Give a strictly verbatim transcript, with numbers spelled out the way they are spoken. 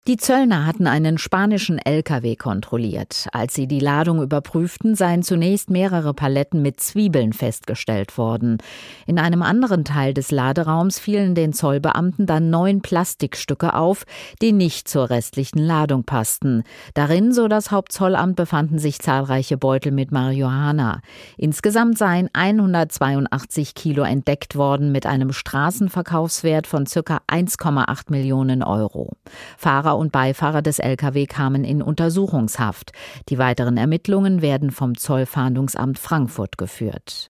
Die Zöllner hatten einen spanischen L K W kontrolliert. Als sie die Ladung überprüften, seien zunächst mehrere Paletten mit Zwiebeln festgestellt worden. In einem anderen Teil des Laderaums fielen den Zollbeamten dann neun Plastikstücke auf, die nicht zur restlichen Ladung passten. Darin, so das Hauptzollamt, befanden sich zahlreiche Beutel mit Marihuana. Insgesamt seien hundertzweiundachtzig Kilo entdeckt worden mit einem Straßenverkaufswert von ca. eins Komma acht Millionen Euro. Fahrer und Beifahrer des L K W kamen in Untersuchungshaft. Die weiteren Ermittlungen werden vom Zollfahndungsamt Frankfurt geführt.